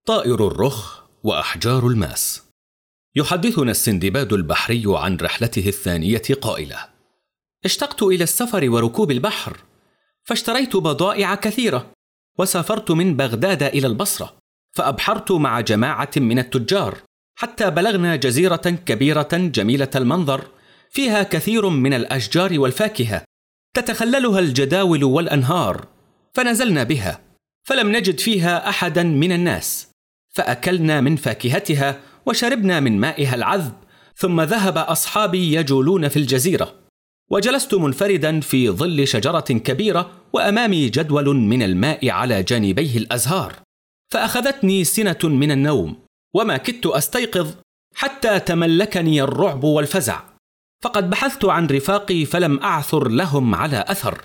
طائر الرخ وأحجار الماس. يحدثنا السندباد البحري عن رحلته الثانية قائلا: اشتقت إلى السفر وركوب البحر، فاشتريت بضائع كثيرة، وسافرت من بغداد إلى البصرة، فأبحرت مع جماعة من التجار حتى بلغنا جزيرة كبيرة جميلة المنظر، فيها كثير من الأشجار والفاكهة، تتخللها الجداول والأنهار، فنزلنا بها، فلم نجد فيها أحدا من الناس، فأكلنا من فاكهتها وشربنا من مائها العذب، ثم ذهب أصحابي يجولون في الجزيرة، وجلست منفردا في ظل شجرة كبيرة وأمامي جدول من الماء على جانبيه الأزهار، فأخذتني سنة من النوم، وما كدت أستيقظ حتى تملكني الرعب والفزع، فقد بحثت عن رفاقي فلم أعثر لهم على أثر.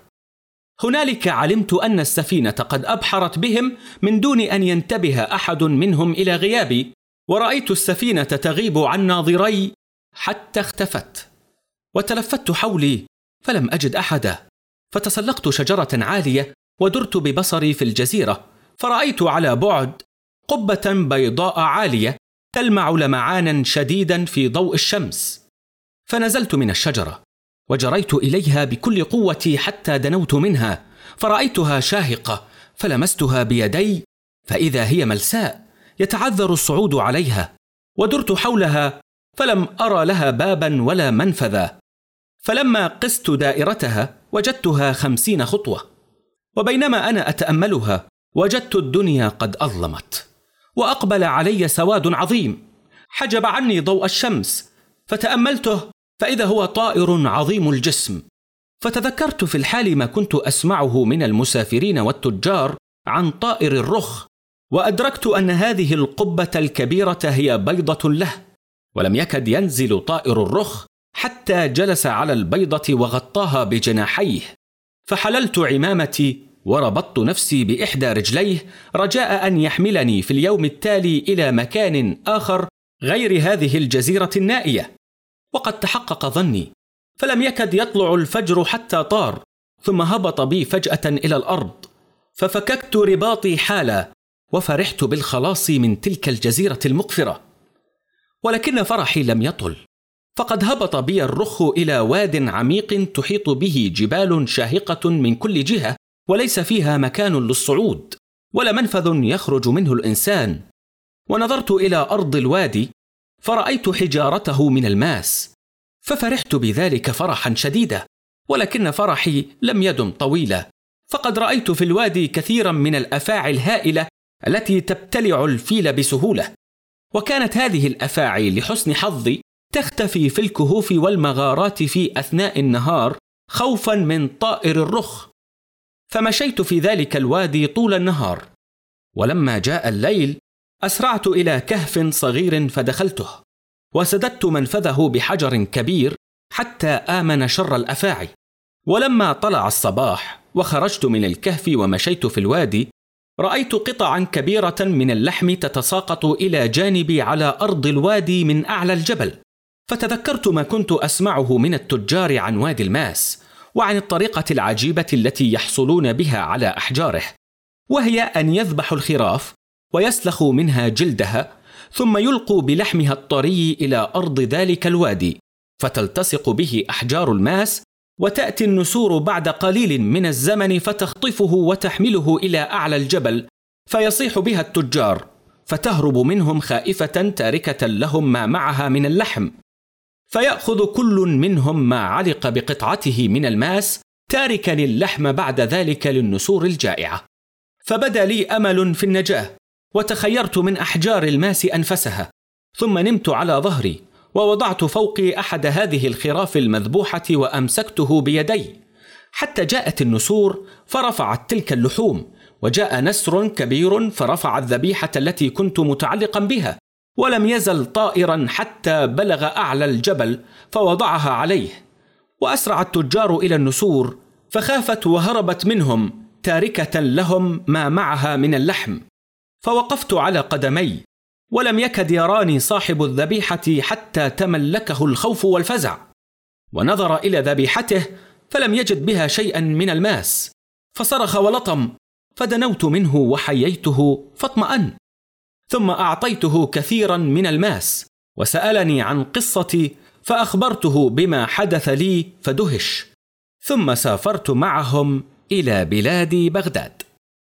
هنالك علمت أن السفينة قد أبحرت بهم من دون أن ينتبه أحد منهم إلى غيابي، ورأيت السفينة تغيب عن ناظري حتى اختفت، وتلفت حولي فلم أجد أحدا، فتسلقت شجرة عالية ودرت ببصري في الجزيرة، فرأيت على بعد قبة بيضاء عالية تلمع لمعانا شديدا في ضوء الشمس، فنزلت من الشجرة وجريت إليها بكل قوتي حتى دنوت منها، فرأيتها شاهقة، فلمستها بيدي فإذا هي ملساء يتعذر الصعود عليها، ودرت حولها فلم أرى لها بابا ولا منفذا، فلما قست دائرتها وجدتها 50 خطوة، وبينما أنا أتأملها وجدت الدنيا قد أظلمت، وأقبل علي سواد عظيم حجب عني ضوء الشمس، فتأملته فإذا هو طائر عظيم الجسم، فتذكرت في الحال ما كنت أسمعه من المسافرين والتجار عن طائر الرخ، وأدركت أن هذه القبة الكبيرة هي بيضة له، ولم يكد ينزل طائر الرخ حتى جلس على البيضة وغطاها بجناحيه، فحللت عمامتي وربطت نفسي بإحدى رجليه رجاء أن يحملني في اليوم التالي إلى مكان آخر غير هذه الجزيرة النائية، وقد تحقق ظني، فلم يكد يطلع الفجر حتى طار، ثم هبط بي فجأة إلى الأرض، ففككت رباطي حالا، وفرحت بالخلاص من تلك الجزيرة المقفرة. ولكن فرحي لم يطل، فقد هبط بي الرخ إلى واد عميق تحيط به جبال شاهقة من كل جهة، وليس فيها مكان للصعود ولا منفذ يخرج منه الإنسان، ونظرت إلى أرض الوادي فرأيت حجارته من الماس، ففرحت بذلك فرحا شديدا، ولكن فرحي لم يدم طويلا، فقد رأيت في الوادي كثيرا من الأفاعي الهائلة التي تبتلع الفيل بسهولة، وكانت هذه الأفاعي لحسن حظي تختفي في الكهوف والمغارات في أثناء النهار خوفا من طائر الرخ، فمشيت في ذلك الوادي طول النهار، ولما جاء الليل أسرعت إلى كهف صغير فدخلته، وسددت منفذه بحجر كبير حتى آمن شر الأفاعي، ولما طلع الصباح وخرجت من الكهف ومشيت في الوادي، رأيت قطعا كبيرة من اللحم تتساقط إلى جانبي على أرض الوادي من أعلى الجبل، فتذكرت ما كنت أسمعه من التجار عن وادي الماس، وعن الطريقة العجيبة التي يحصلون بها على أحجاره، وهي أن يذبحوا الخراف ويسلخوا منها جلدها، ثم يلقوا بلحمها الطري إلى أرض ذلك الوادي، فتلتصق به أحجار الماس، وتأتي النسور بعد قليل من الزمن فتخطفه وتحمله إلى أعلى الجبل، فيصيح بها التجار، فتهرب منهم خائفة تاركة لهم ما معها من اللحم، فيأخذ كل منهم ما علق بقطعته من الماس، تاركا اللحم بعد ذلك للنسور الجائعة. فبدا لي أمل في النجاة، وتخيرت من أحجار الماس أنفسها، ثم نمت على ظهري، ووضعت فوقي أحد هذه الخراف المذبوحة وأمسكته بيدي، حتى جاءت النسور فرفعت تلك اللحوم، وجاء نسر كبير فرفع الذبيحة التي كنت متعلقا بها، ولم يزل طائرا حتى بلغ أعلى الجبل فوضعها عليه، وأسرع التجار إلى النسور فخافت وهربت منهم تاركة لهم ما معها من اللحم، فوقفت على قدمي، ولم يكد يراني صاحب الذبيحة حتى تملكه الخوف والفزع، ونظر إلى ذبيحته فلم يجد بها شيئا من الماس، فصرخ ولطم، فدنوت منه وحييته فاطمأن، ثم أعطيته كثيرا من الماس، وسألني عن قصتي فأخبرته بما حدث لي فدهش، ثم سافرت معهم إلى بلاد بغداد.